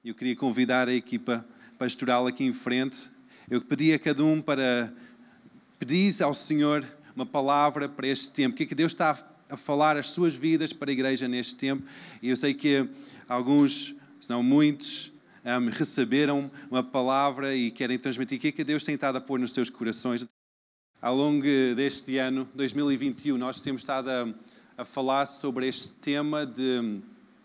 Eu queria convidar a equipa pastoral aqui em frente. Eu pedi a cada um para pedir ao Senhor uma palavra para este tempo. O que é que Deus está a falar as suas vidas para a igreja neste tempo? E eu sei que alguns, se não muitos, receberam uma palavra e querem transmitir. O que é que Deus tem estado a pôr nos seus corações? Ao longo deste ano, 2021, nós temos estado a falar sobre este tema de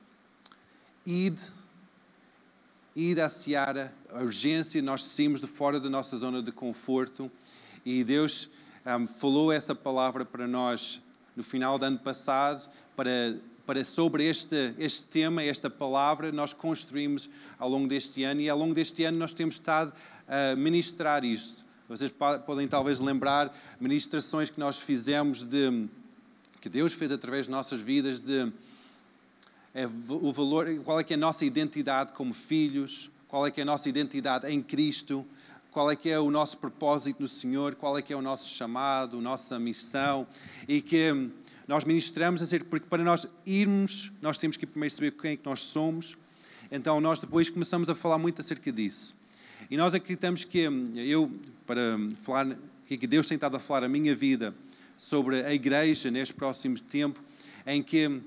ir à seara, a urgência. Nós saímos de fora da nossa zona de conforto e Deus falou essa palavra para nós no final do ano passado, para sobre este tema, esta palavra, nós construímos ao longo deste ano, e ao longo deste ano nós temos estado a ministrar isto. Vocês podem talvez lembrar ministrações que nós fizemos, que Deus fez através de nossas vidas, o valor, qual é que é a nossa identidade como filhos, qual é que é a nossa identidade em Cristo, qual é que é o nosso propósito no Senhor, qual é que é o nosso chamado, a nossa missão, e que nós ministramos porque para nós irmos, nós temos que primeiro saber quem é que nós somos. Então nós depois começamos a falar muito acerca disso. E nós acreditamos que para falar o que Deus tem estado a falar a minha vida sobre a igreja neste próximo tempo, em que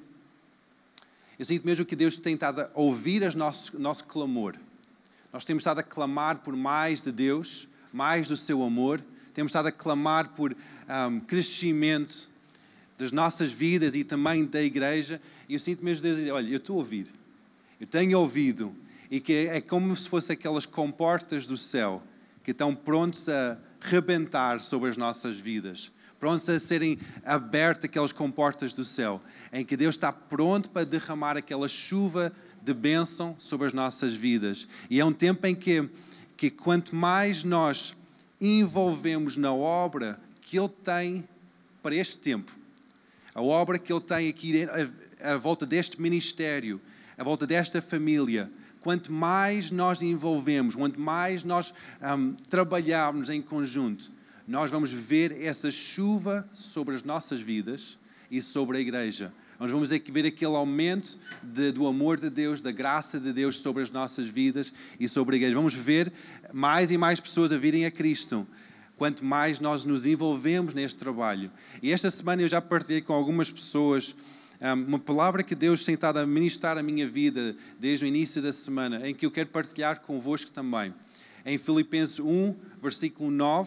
eu sinto mesmo que Deus tem estado a ouvir o nosso clamor. Nós temos estado a clamar por mais de Deus, mais do seu amor. Temos estado a clamar por crescimento das nossas vidas e também da igreja. E eu sinto mesmo Deus dizer, olha, eu estou a ouvir. Eu tenho ouvido. E que é como se fossem aquelas comportas do céu que estão prontos a rebentar sobre as nossas vidas. Prontos a serem abertas aquelas comportas do céu. Em que Deus está pronto para derramar aquela chuva de bênção sobre as nossas vidas. E é um tempo em que quanto mais nós envolvemos na obra que Ele tem para este tempo, a obra que Ele tem aqui à volta deste ministério, à volta desta família, quanto mais nós envolvemos, quanto mais nós trabalharmos em conjunto, nós vamos ver essa chuva sobre as nossas vidas e sobre a igreja. Nós vamos ver aquele aumento do amor de Deus, da graça de Deus sobre as nossas vidas e sobre a igreja. Vamos ver mais e mais pessoas a virem a Cristo, quanto mais nós nos envolvemos neste trabalho. E esta semana eu já partilhei com algumas pessoas uma palavra que Deus tem estado a ministrar a minha vida desde o início da semana, em que eu quero partilhar convosco também. Em Filipenses 1, versículo 9,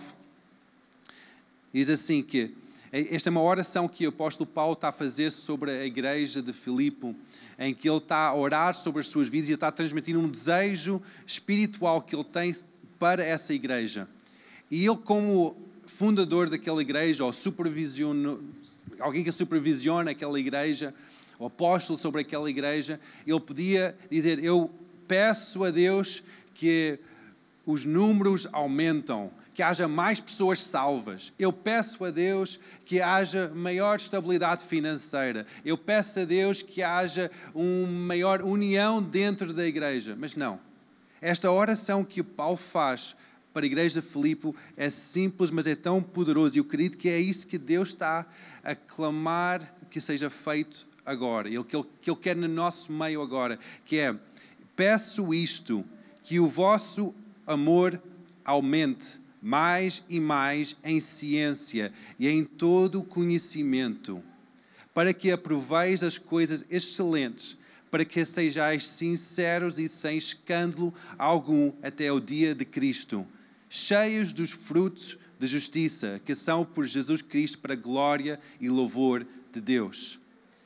diz assim que esta é uma oração que o apóstolo Paulo está a fazer sobre a igreja de Filipe, em que ele está a orar sobre as suas vidas e está a transmitir um desejo espiritual que ele tem para essa igreja. E ele, como fundador daquela igreja, ou alguém que supervisiona aquela igreja, o apóstolo sobre aquela igreja, ele podia dizer, eu peço a Deus que os números aumentam, que haja mais pessoas salvas. Eu peço a Deus que haja maior estabilidade financeira. Eu peço a Deus que haja uma maior união dentro da igreja. Mas não. Esta oração que o Paulo faz para a igreja de Filipe é simples, mas é tão poderoso. E eu acredito que é isso que Deus está a clamar que seja feito agora. Que Ele quer no nosso meio agora. Que é, peço isto, que o vosso amor aumente mais e mais em ciência e em todo o conhecimento, para que aproveis as coisas excelentes, para que sejais sinceros e sem escândalo algum até o dia de Cristo, cheios dos frutos de justiça, que são por Jesus Cristo para a glória e louvor de Deus.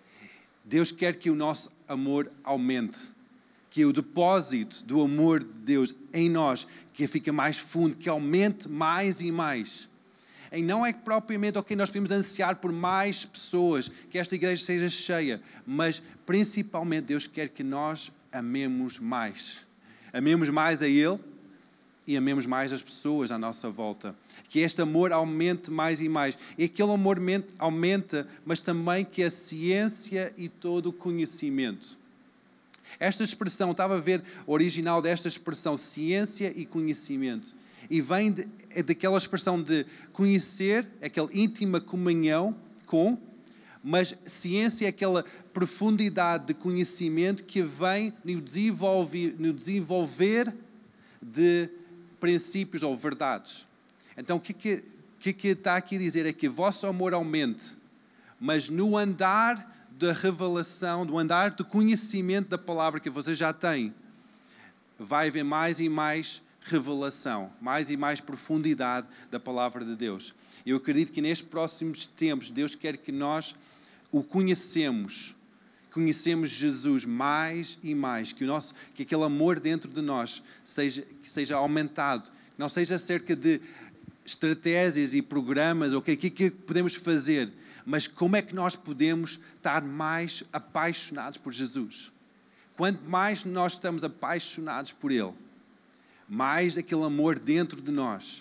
Deus quer que o nosso amor aumente, que o depósito do amor de Deus em nós, que fica mais fundo, que aumente mais e mais. E não é propriamente nós podemos ansiar por mais pessoas, que esta igreja seja cheia, mas principalmente Deus quer que nós amemos mais. Amemos mais a Ele e amemos mais as pessoas à nossa volta. Que este amor aumente mais e mais. E aquele amor aumenta, mas também que a ciência e todo o conhecimento. Esta expressão, estava a ver o original desta expressão, ciência e conhecimento. E vem daquela expressão de conhecer, aquela íntima comunhão com, Mas ciência é aquela profundidade de conhecimento que vem no desenvolver de princípios ou verdades. Então, o que está aqui a dizer é que o vosso amor aumente, mas no andar da revelação, do andar do conhecimento da palavra que vocês já têm, vai haver mais e mais revelação, mais e mais profundidade da palavra de Deus. Eu acredito que nestes próximos tempos Deus quer que nós o conhecemos Jesus mais e mais, que aquele amor dentro de nós seja aumentado, que não seja acerca de estratégias e programas, ou o que podemos fazer, mas como é que nós podemos estar mais apaixonados por Jesus. Quanto mais nós estamos apaixonados por Ele, mais aquele amor dentro de nós,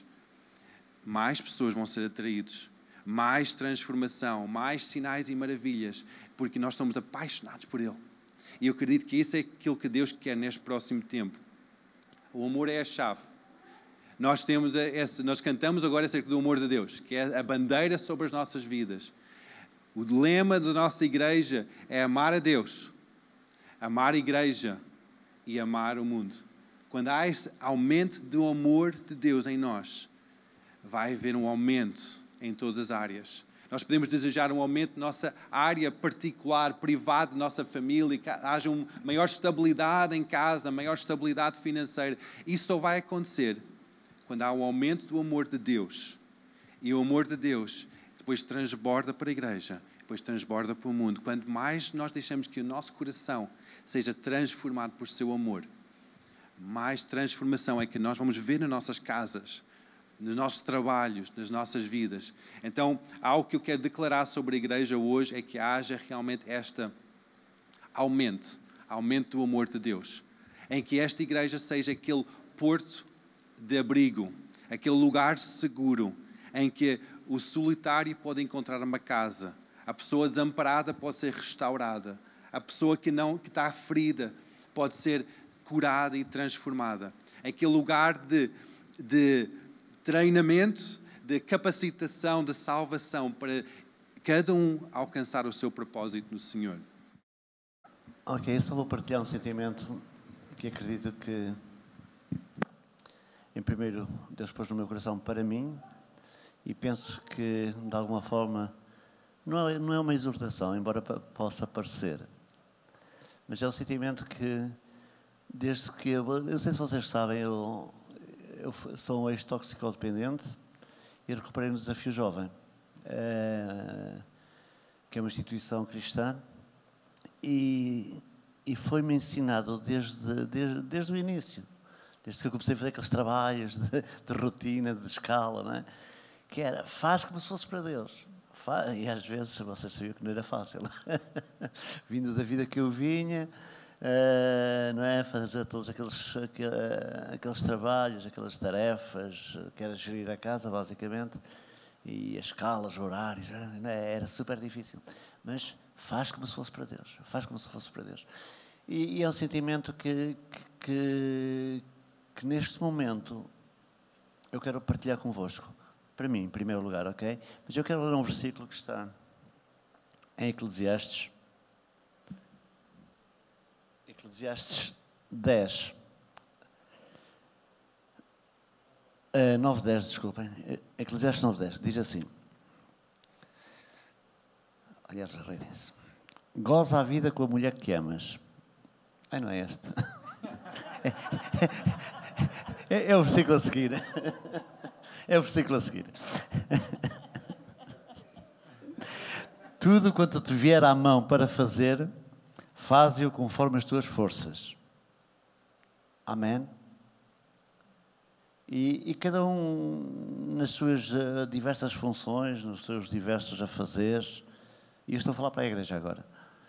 mais pessoas vão ser atraídos, mais transformação, mais sinais e maravilhas, porque nós somos apaixonados por Ele. E eu acredito que isso é aquilo que Deus quer neste próximo tempo. O amor é a chave. Nós cantamos agora acerca do amor de Deus, que é a bandeira sobre as nossas vidas. O lema da nossa igreja é amar a Deus, amar a igreja e amar o mundo. Quando há esse aumento do amor de Deus em nós, vai haver um aumento em todas as áreas. Nós podemos desejar um aumento na nossa área particular, privada, da nossa família, que haja uma maior estabilidade em casa, maior estabilidade financeira. Isso só vai acontecer quando há um aumento do amor de Deus. E o amor de Deus depois transborda para a igreja, depois transborda para o mundo. Quanto mais nós deixamos que o nosso coração seja transformado por seu amor, mais transformação é que nós vamos ver nas nossas casas, nos nossos trabalhos, nas nossas vidas. Então, algo que eu quero declarar sobre a igreja hoje é que haja realmente este aumento do amor de Deus, em que esta igreja seja aquele porto de abrigo, aquele lugar seguro, em que o solitário pode encontrar uma casa, a pessoa desamparada pode ser restaurada, a pessoa que está ferida pode ser curada e transformada. Aquele lugar de treinamento, de capacitação, de salvação, para cada um alcançar o seu propósito no Senhor. Ok, eu só vou partilhar um sentimento que acredito que, em primeiro, Deus pôs no meu coração para mim, e penso que, de alguma forma, não é uma exortação, embora possa parecer, mas é um sentimento que, desde que eu não sei se vocês sabem, eu sou um ex-toxicodependente e recuperei no Desafio Jovem, que é uma instituição cristã, e foi-me ensinado desde o início, desde que eu comecei a fazer aqueles trabalhos de rotina, de escala, não é? Que era, faz como se fosse para Deus. E às vezes, vocês sabiam que não era fácil. Vindo da vida que eu vinha, não é? Fazer todos aqueles trabalhos, aquelas tarefas, que era gerir a casa, basicamente, e as escalas, horários, era super difícil. Mas faz como se fosse para Deus. Faz como se fosse para Deus. E é um sentimento que neste momento eu quero partilhar convosco. Para mim, em primeiro lugar, ok? Mas eu quero ler um versículo que está em Eclesiastes 10. 9:10, desculpem. Eclesiastes 9:10, diz assim. Aliás, reirem-se. Goza a vida com a mulher que amas. Ai, não é este. É o versículo a seguir. É o versículo a seguir. Tudo quanto te vier à mão para fazer, faze-o conforme as tuas forças. Amém? E cada um nas suas diversas funções, nos seus diversos afazeres, e eu estou a falar para a igreja agora,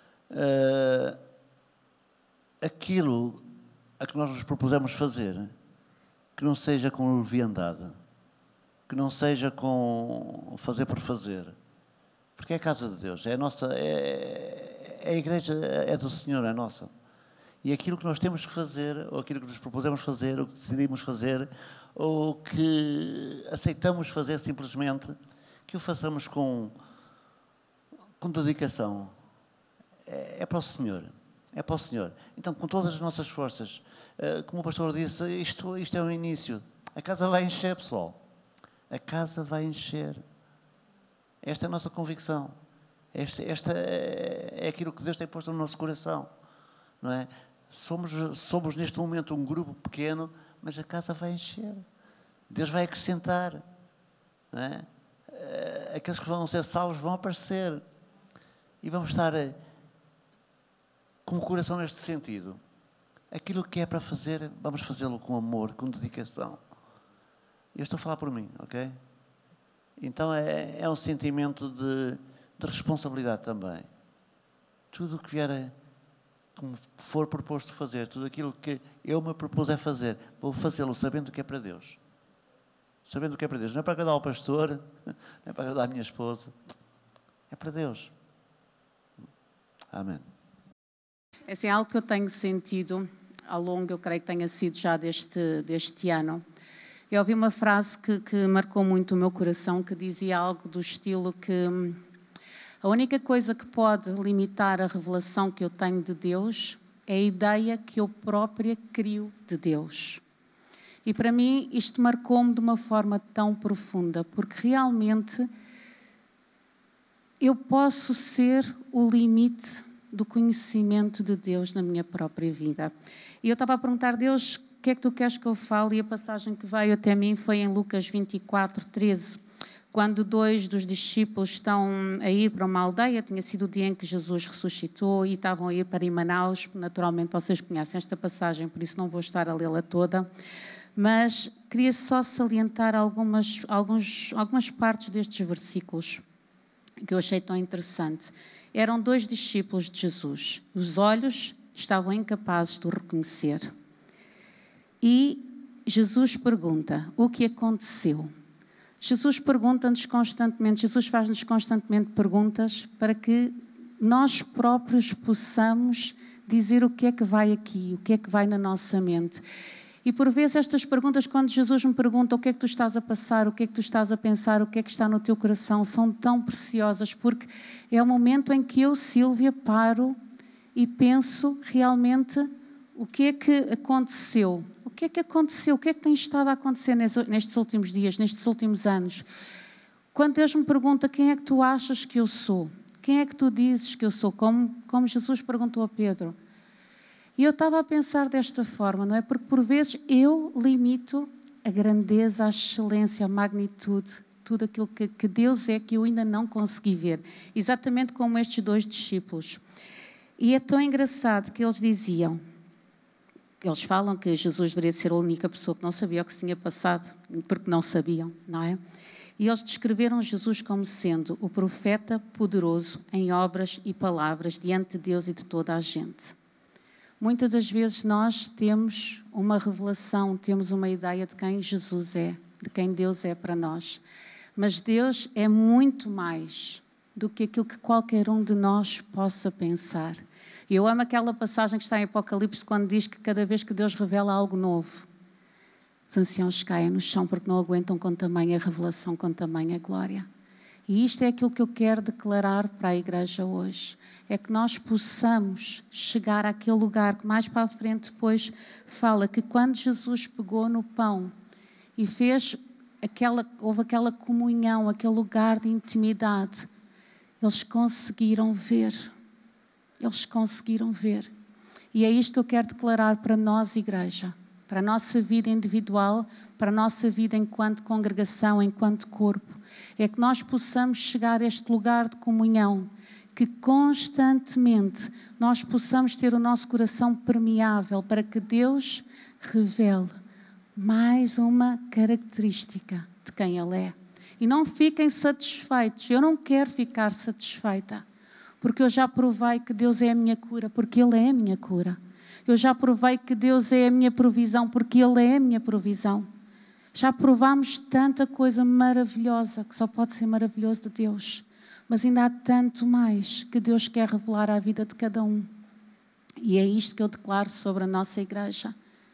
aquilo a que nós nos propusemos fazer, que não seja com leviandade, que não seja com fazer por fazer, porque é a casa de Deus, é a nossa, a igreja é do Senhor, é nossa. E aquilo que nós temos que fazer, ou aquilo que nos propusemos fazer, ou que decidimos fazer, ou que aceitamos fazer simplesmente, que o façamos com com dedicação. É para o Senhor. É para o Senhor. Então, com todas as nossas forças, como o pastor disse, isto é um início. A casa vai encher, pessoal. A casa vai encher. Esta é a nossa convicção. Esta é aquilo que Deus tem posto no nosso coração. Não é? Somos neste momento um grupo pequeno, mas a casa vai encher. Deus vai acrescentar. Não é? Aqueles que vão ser salvos vão aparecer. E vamos estar com o coração neste sentido. Aquilo que é para fazer, vamos fazê-lo com amor, com dedicação. Eu estou a falar por mim, ok? Então é um sentimento de responsabilidade também. Tudo o que vier, como for proposto fazer, tudo aquilo que eu me propus a fazer, vou fazê-lo sabendo que é para Deus. Sabendo que é para Deus. Não é para agradar ao pastor, não é para agradar a minha esposa. É para Deus. Amém. Esse é algo que eu tenho sentido ao longo, eu creio que tenha sido já deste ano. Eu ouvi uma frase que marcou muito o meu coração, que dizia algo do estilo que a única coisa que pode limitar a revelação que eu tenho de Deus é a ideia que eu própria crio de Deus. E para mim isto marcou-me de uma forma tão profunda, porque realmente eu posso ser o limite do conhecimento de Deus na minha própria vida. E eu estava a perguntar a Deus, o que é que tu queres que eu fale? E a passagem que veio até mim foi em Lucas 24:13, quando 2 dos discípulos estão a ir para uma aldeia, tinha sido o dia em que Jesus ressuscitou, e estavam a ir para Manaus. Naturalmente vocês conhecem esta passagem, por isso não vou estar a lê-la toda, mas queria só salientar algumas partes destes versículos que eu achei tão interessante. Eram 2 discípulos de Jesus. Os olhos estavam incapazes de o reconhecer. E Jesus pergunta, o que aconteceu? Jesus pergunta-nos constantemente, Jesus faz-nos constantemente perguntas para que nós próprios possamos dizer o que é que vai aqui, o que é que vai na nossa mente. E por vezes estas perguntas, quando Jesus me pergunta o que é que tu estás a passar, o que é que tu estás a pensar, o que é que está no teu coração, são tão preciosas, porque é o momento em que eu, Sílvia, paro e penso realmente o que é que aconteceu. O que é que aconteceu? O que é que tem estado a acontecer nestes últimos dias, nestes últimos anos? Quando Deus me pergunta quem é que tu achas que eu sou, quem é que tu dizes que eu sou, como Jesus perguntou a Pedro. E eu estava a pensar desta forma, não é? Porque por vezes eu limito a grandeza, a excelência, a magnitude, tudo aquilo que Deus é, que eu ainda não consegui ver. Exatamente como estes 2 discípulos. E é tão engraçado que eles diziam, eles falam que Jesus deveria ser a única pessoa que não sabia o que se tinha passado, porque não sabiam, não é? E eles descreveram Jesus como sendo o profeta poderoso em obras e palavras diante de Deus e de toda a gente. Muitas das vezes nós temos uma revelação, temos uma ideia de quem Jesus é, de quem Deus é para nós. Mas Deus é muito mais do que aquilo que qualquer um de nós possa pensar. E eu amo aquela passagem que está em Apocalipse, quando diz que cada vez que Deus revela algo novo, os anciãos caem no chão porque não aguentam com tamanha revelação, com tamanha glória. E isto é aquilo que eu quero declarar para a igreja hoje. É que nós possamos chegar àquele lugar que mais para a frente depois fala que quando Jesus pegou no pão e houve aquela comunhão, aquele lugar de intimidade, eles conseguiram ver. Eles conseguiram ver. E é isto que eu quero declarar para nós, igreja, para a nossa vida individual, para a nossa vida enquanto congregação, enquanto corpo. É que nós possamos chegar a este lugar de comunhão, que constantemente nós possamos ter o nosso coração permeável para que Deus revele mais uma característica de quem Ele é. E não fiquem satisfeitos. Eu não quero ficar satisfeita, porque eu já provei que Deus é a minha cura, porque Ele é a minha cura. Eu já provei que Deus é a minha provisão, porque Ele é a minha provisão. Já provámos tanta coisa maravilhosa, que só pode ser maravilhoso de Deus. Mas ainda há tanto mais que Deus quer revelar à vida de cada um. E é isto que eu declaro sobre a nossa igreja.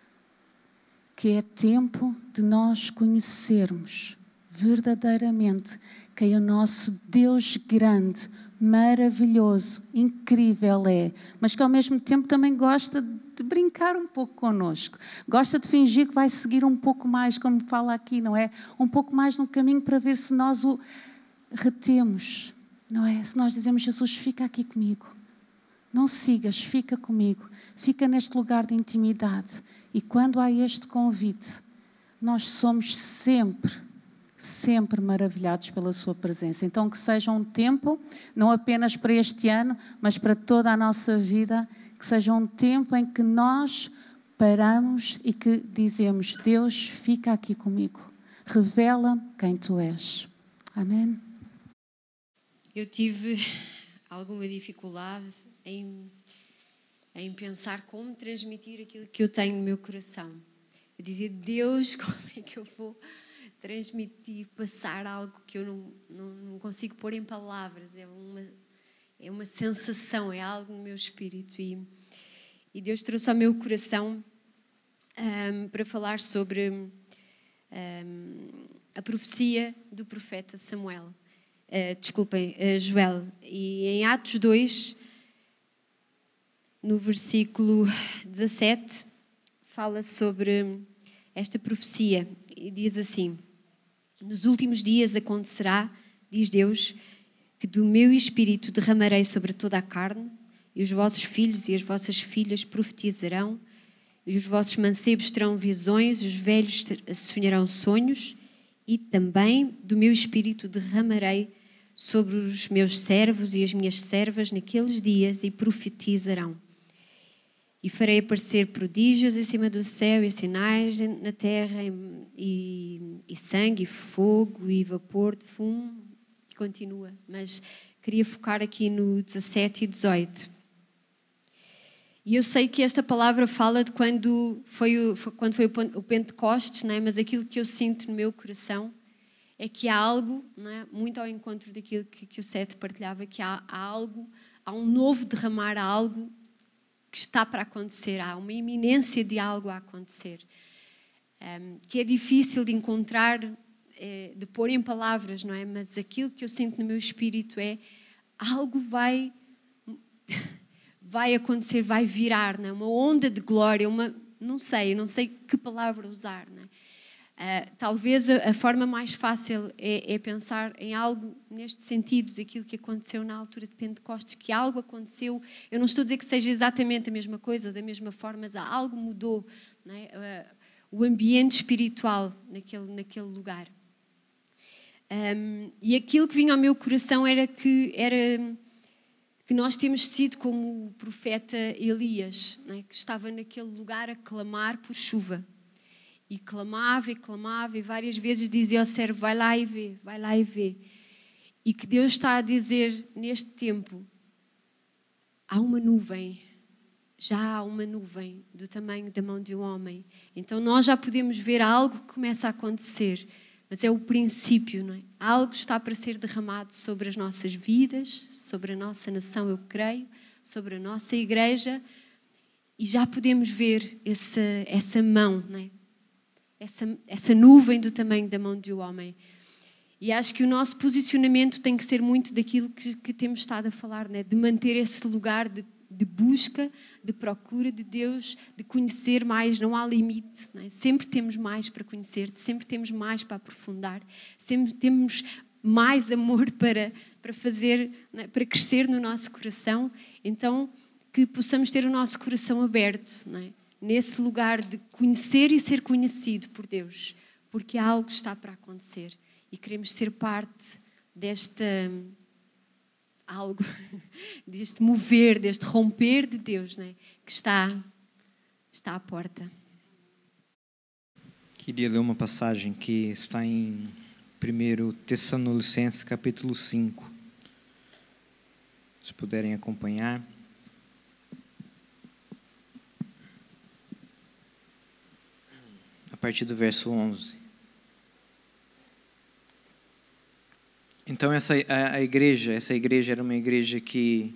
Que é tempo de nós conhecermos verdadeiramente quem é o nosso Deus grande, maravilhoso, incrível é, mas que ao mesmo tempo também gosta de brincar um pouco connosco, gosta de fingir que vai seguir um pouco mais, como fala aqui, não é? Um pouco mais no caminho para ver se nós o retemos, não é? Se nós dizemos, Jesus, fica aqui comigo, não sigas, fica comigo, fica neste lugar de intimidade. E quando há este convite, nós somos sempre maravilhados pela sua presença. Então que seja um tempo, não apenas para este ano, mas para toda a nossa vida, que seja um tempo em que nós paramos e que dizemos, Deus, fica aqui comigo, revela quem Tu és. Amém? Eu tive alguma dificuldade em pensar como transmitir aquilo que eu tenho no meu coração. Eu dizia, Deus, como é que eu vou transmitir, passar algo que eu não consigo pôr em palavras, é uma sensação, é algo no meu espírito. E Deus trouxe ao meu coração para falar sobre a profecia do profeta Samuel. Joel. E em Atos 2, no versículo 17, fala sobre esta profecia e diz assim: nos últimos dias acontecerá, diz Deus, que do meu espírito derramarei sobre toda a carne, e os vossos filhos e as vossas filhas profetizarão, e os vossos mancebos terão visões, e os velhos sonharão sonhos, e também do meu espírito derramarei sobre os meus servos e as minhas servas naqueles dias, e profetizarão. E farei aparecer prodígios em cima do céu e sinais na terra, e sangue, e fogo, e vapor de fumo, e continua. Mas queria focar aqui no 17 e 18. E eu sei que esta palavra fala de quando foi o Pentecostes, não é? Mas aquilo que eu sinto no meu coração é que há algo, não é? Muito ao encontro daquilo que o Sete partilhava, que há algo, há um novo derramar, há algo que está para acontecer, há uma iminência de algo a acontecer, que é difícil de encontrar, de pôr em palavras, não é? Mas aquilo que eu sinto no meu espírito é algo vai acontecer, vai virar, não é? Uma onda de glória, não sei que palavra usar, não é? Talvez a forma mais fácil é pensar em algo neste sentido, daquilo que aconteceu na altura de Pentecostes, que algo aconteceu. Eu não estou a dizer que seja exatamente a mesma coisa, da mesma forma, mas algo mudou, não é? O ambiente espiritual naquele lugar. E aquilo que vinha ao meu coração era que nós temos sido como o profeta Elias, não é? Que estava naquele lugar a clamar por chuva. E clamava, e várias vezes dizia ao servo, vai lá e vê. E que Deus está a dizer neste tempo, já há uma nuvem do tamanho da mão de um homem. Então nós já podemos ver algo que começa a acontecer, mas é o princípio, não é? Algo está para ser derramado sobre as nossas vidas, sobre a nossa nação, eu creio, sobre a nossa igreja, e já podemos ver essa mão, não é? Essa nuvem do tamanho da mão de um homem. E acho que o nosso posicionamento tem que ser muito daquilo que temos estado a falar, né? De manter esse lugar de busca, de procura de Deus, de conhecer mais, não há limite, né? Sempre temos mais para conhecer, sempre temos mais para aprofundar, sempre temos mais amor para fazer, né? Para crescer no nosso coração. Então, que possamos ter o nosso coração aberto, né? Nesse lugar de conhecer e ser conhecido por Deus, porque algo está para acontecer e queremos ser parte deste mover, deste romper de Deus, né? Que está à porta. Queria ler uma passagem que está em 1 Tessalonicenses capítulo 5. Se puderem acompanhar. A partir do verso 11. Então essa igreja era uma igreja que,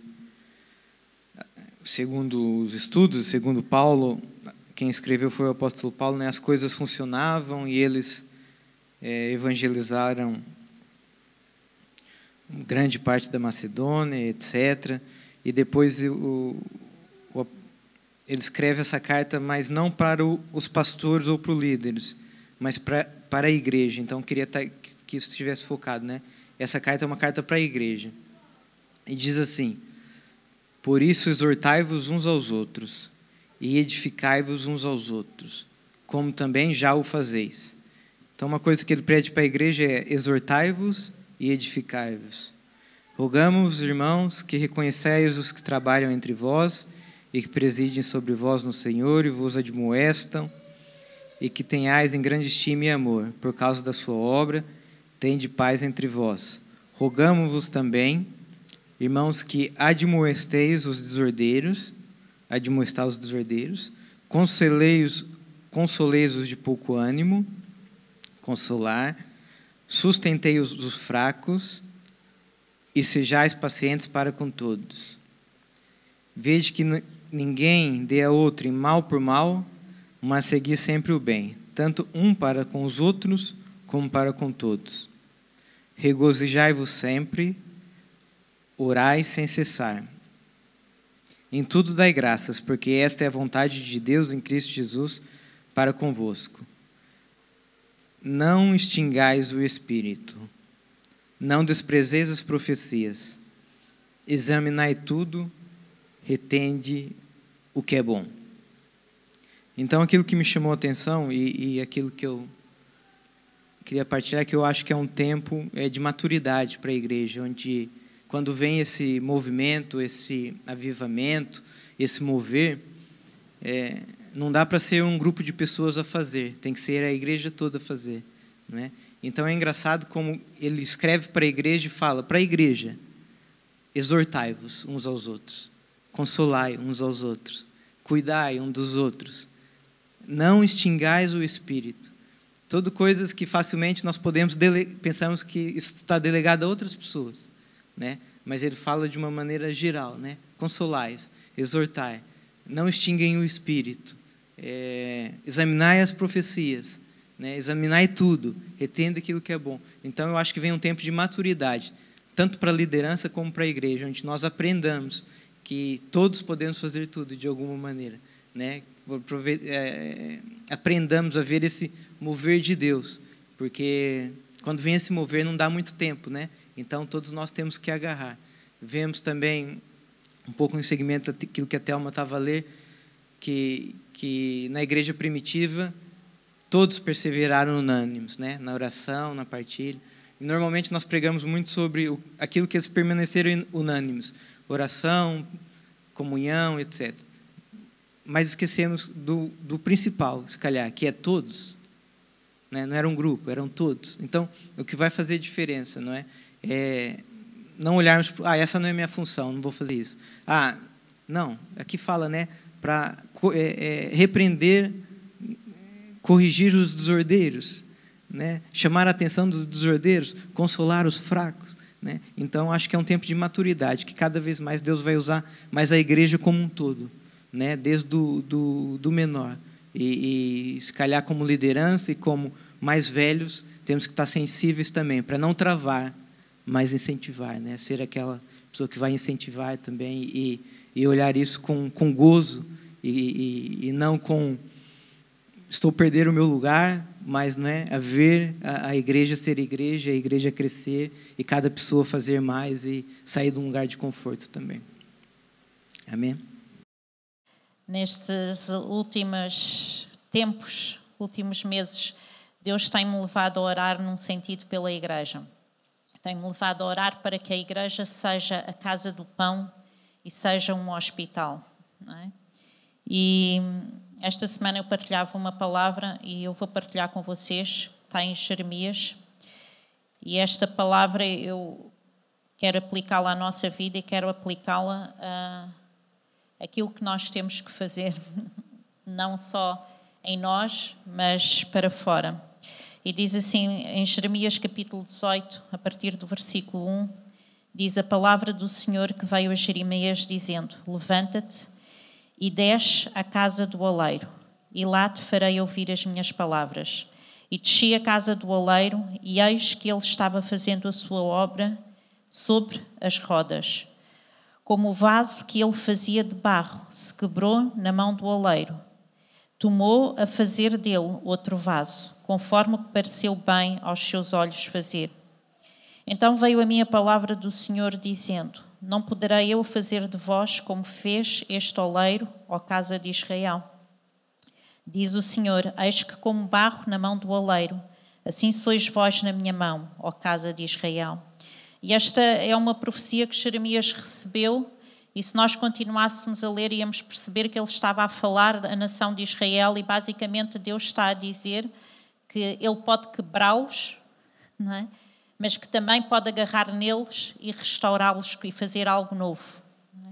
segundo os estudos, segundo Paulo, quem escreveu foi o apóstolo Paulo, né? As coisas funcionavam e eles evangelizaram grande parte da Macedônia, etc. E depois ele escreve essa carta, mas não para os pastores ou para os líderes, mas para a igreja. Então, eu queria que isso estivesse focado, né? Essa carta é uma carta para a igreja. E diz assim: por isso exortai-vos uns aos outros, e edificai-vos uns aos outros, como também já o fazeis. Então, uma coisa que ele pede para a igreja é: exortai-vos e edificai-vos. Rogamos, irmãos, que reconheceis os que trabalham entre vós e que presidem sobre vós no Senhor e vos admoestam, e que tenhais em grande estima e amor, por causa da sua obra, tende paz entre vós. Rogamo-vos também, irmãos, que admoestai os desordeiros, consoleis-os de pouco ânimo, consolar, sustentei os fracos e sejais pacientes para com todos. Vede que ninguém dê a outro mal por mal, mas segui sempre o bem, tanto um para com os outros como para com todos. Regozijai-vos sempre, orai sem cessar. Em tudo dai graças, porque esta é a vontade de Deus em Cristo Jesus para convosco. Não extingais o Espírito, não desprezeis as profecias, examinai tudo, retende o que é bom. Então, aquilo que me chamou a atenção e aquilo que eu queria partilhar, que eu acho que é um tempo de maturidade para a igreja, onde, quando vem esse movimento, esse avivamento, esse mover, não dá para ser um grupo de pessoas a fazer, tem que ser a igreja toda a fazer, né? Então, é engraçado como ele escreve para a igreja e fala: para a igreja, exortai-vos uns aos outros, consolai uns aos outros, cuidai um dos outros, não extingais o Espírito. Tudo coisas que facilmente nós pensamos que isso está delegado a outras pessoas, né? Mas ele fala de uma maneira geral, né? Consolais, exortai, não extinguem o Espírito, examinai as profecias, né? Examinai tudo, retende aquilo que é bom. Então, eu acho que vem um tempo de maturidade, tanto para a liderança como para a igreja, onde nós aprendamos que todos podemos fazer tudo de alguma maneira, né? Aprendamos a ver esse mover de Deus, porque quando vem esse mover não dá muito tempo, né? Então, todos nós temos que agarrar. Vemos também, um pouco em segmento daquilo que a Thelma estava a ler, que na igreja primitiva todos perseveraram unânimes, né? Na oração, na partilha. E normalmente nós pregamos muito sobre aquilo que eles permaneceram unânimes: oração, comunhão, etc. Mas esquecemos do principal, se calhar, que é todos, né? Não era um grupo, eram todos. Então, o que vai fazer diferença, não é? Não olharmos, essa não é minha função, não vou fazer isso. Não, aqui fala, né? Para repreender, corrigir os desordeiros, né? Chamar a atenção dos desordeiros, consolar os fracos, né? Então, acho que é um tempo de maturidade, que cada vez mais Deus vai usar mais a igreja como um todo, né? Desde do menor. E se calhar, como liderança e como mais velhos, temos que estar sensíveis também, para não travar, mas incentivar, né? Ser aquela pessoa que vai incentivar também e olhar isso com gozo e não com estou perdendo o meu lugar, mas, não é, a ver a igreja ser igreja, a igreja crescer e cada pessoa fazer mais e sair de um lugar de conforto também. Amém? Nestes últimos tempos, últimos meses, Deus tem-me levado a orar num sentido pela igreja. Tem-me levado a orar para que a igreja seja a casa do pão e seja um hospital, não é? E esta semana eu partilhava uma palavra e eu vou partilhar com vocês, está em Jeremias. E esta palavra eu quero aplicá-la à nossa vida e quero aplicá-la a aquilo que nós temos que fazer, não só em nós, mas para fora. E diz assim, em Jeremias capítulo 18, a partir do versículo 1, diz a palavra do Senhor que veio a Jeremias dizendo: levanta-te e desce à casa do oleiro, e lá te farei ouvir as minhas palavras. E desci à casa do oleiro, e eis que ele estava fazendo a sua obra sobre as rodas. Como o vaso que ele fazia de barro se quebrou na mão do oleiro, tomou a fazer dele outro vaso, conforme o que pareceu bem aos seus olhos fazer. Então veio a mim a palavra do Senhor, dizendo: Não poderei eu fazer de vós como fez este oleiro, ó casa de Israel? Diz o Senhor: Eis que como barro na mão do oleiro, assim sois vós na minha mão, ó casa de Israel. E esta é uma profecia que Jeremias recebeu, e se nós continuássemos a ler, íamos perceber que ele estava a falar da nação de Israel, e basicamente Deus está a dizer que ele pode quebrá-los, não é? Mas que também pode agarrar neles e restaurá-los e fazer algo novo. Não é?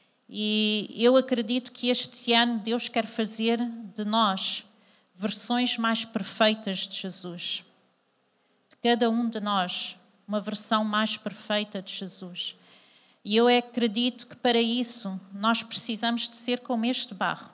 E eu acredito que este ano Deus quer fazer de nós versões mais perfeitas de Jesus. De cada um de nós, uma versão mais perfeita de Jesus. E eu acredito que para isso nós precisamos de ser como este barro.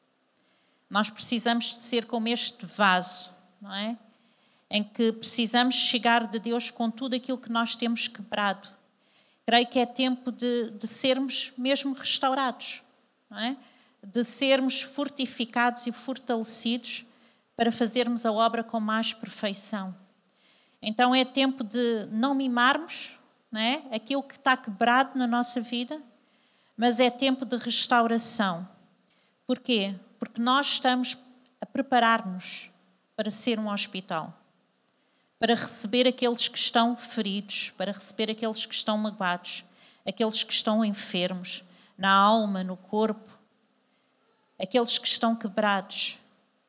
Nós precisamos de ser como este vaso, não é? Em que precisamos chegar de Deus com tudo aquilo que nós temos quebrado. Creio que é tempo de sermos mesmo restaurados, não é? De sermos fortificados e fortalecidos para fazermos a obra com mais perfeição. Então é tempo de não mimarmos, não é? Aquilo que está quebrado na nossa vida, mas é tempo de restauração. Porquê? Porque nós estamos a preparar-nos para ser um hospital, para receber aqueles que estão feridos, para receber aqueles que estão magoados, aqueles que estão enfermos, na alma, no corpo, aqueles que estão quebrados.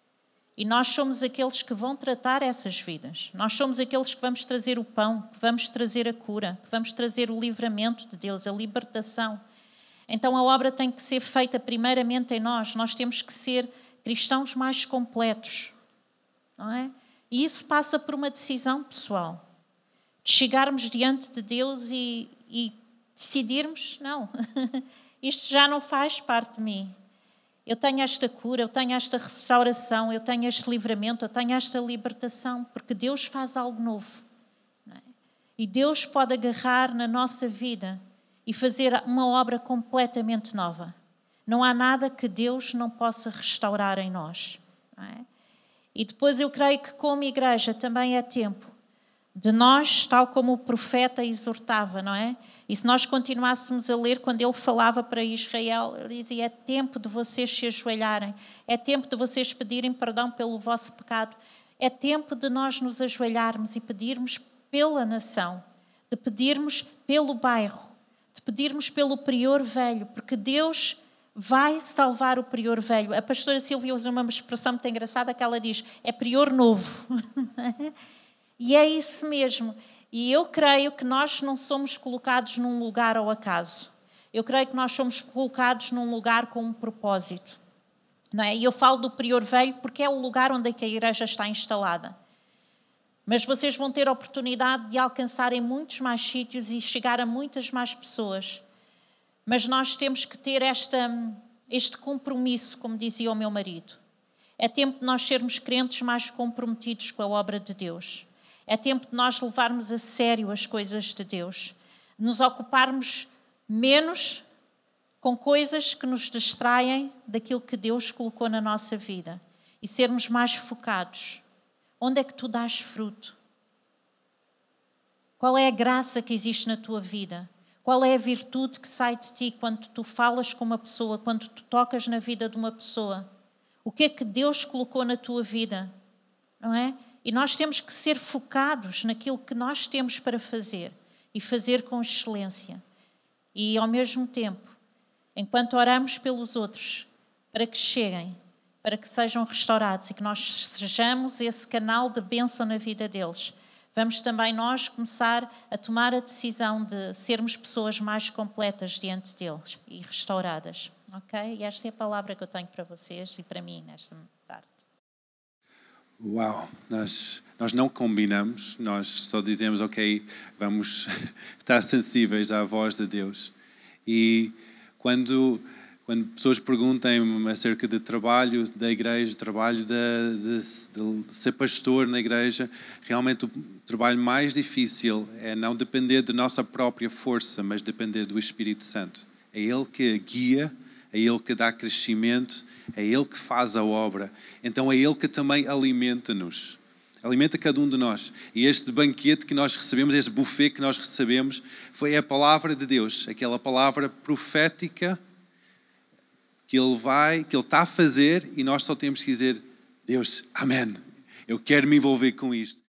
E nós somos aqueles que vão tratar essas vidas. Nós somos aqueles que vamos trazer o pão, que vamos trazer a cura, que vamos trazer o livramento de Deus, a libertação. Então a obra tem que ser feita primeiramente em nós. Nós temos que ser cristãos mais completos, não é? E isso passa por uma decisão pessoal. De chegarmos diante de Deus e decidirmos, não, isto já não faz parte de mim. Eu tenho esta cura, eu tenho esta restauração, eu tenho este livramento, eu tenho esta libertação, porque Deus faz algo novo. Não é? E Deus pode agarrar na nossa vida e fazer uma obra completamente nova. Não há nada que Deus não possa restaurar em nós. Não é? E depois eu creio que como igreja também é tempo de nós, tal como o profeta exortava, não é? E se nós continuássemos a ler, quando ele falava para Israel, ele dizia: é tempo de vocês se ajoelharem, é tempo de vocês pedirem perdão pelo vosso pecado, é tempo de nós nos ajoelharmos e pedirmos pela nação, de pedirmos pelo bairro, de pedirmos pelo prior velho, porque Deus vai salvar o prior velho. A pastora Silvia usa uma expressão muito engraçada que ela diz: é prior novo. E é isso mesmo. E eu creio que nós não somos colocados num lugar ao acaso. Eu creio que nós somos colocados num lugar com um propósito. Não é? E eu falo do prior velho porque é o lugar onde a igreja está instalada. Mas vocês vão ter a oportunidade de alcançar em muitos mais sítios e chegar a muitas mais pessoas. Mas nós temos que ter este compromisso, como dizia o meu marido. É tempo de nós sermos crentes mais comprometidos com a obra de Deus. É tempo de nós levarmos a sério as coisas de Deus. Nos ocuparmos menos com coisas que nos distraem daquilo que Deus colocou na nossa vida. E sermos mais focados. Onde é que tu dás fruto? Qual é a graça que existe na tua vida? Qual é a virtude que sai de ti quando tu falas com uma pessoa, quando tu tocas na vida de uma pessoa? O que é que Deus colocou na tua vida? Não é? E nós temos que ser focados naquilo que nós temos para fazer e fazer com excelência. E, ao mesmo tempo, enquanto oramos pelos outros, para que cheguem, para que sejam restaurados e que nós sejamos esse canal de bênção na vida deles, vamos também nós começar a tomar a decisão de sermos pessoas mais completas diante deles e restauradas. Ok? E esta é a palavra que eu tenho para vocês e para mim nesta tarde. Uau, nós não combinamos, nós só dizemos, ok, vamos estar sensíveis à voz de Deus. E quando Quando pessoas perguntem-me acerca de trabalho da igreja, trabalho de ser pastor na igreja, realmente o trabalho mais difícil é não depender da nossa própria força, mas depender do Espírito Santo. É Ele que guia, é Ele que dá crescimento, é Ele que faz a obra. Então é Ele que também alimenta-nos. Alimenta cada um de nós. E este banquete que nós recebemos, este buffet que nós recebemos, foi a palavra de Deus, aquela palavra profética que Ele está a fazer, e nós só temos que dizer: Deus, amém, eu quero me envolver com isto.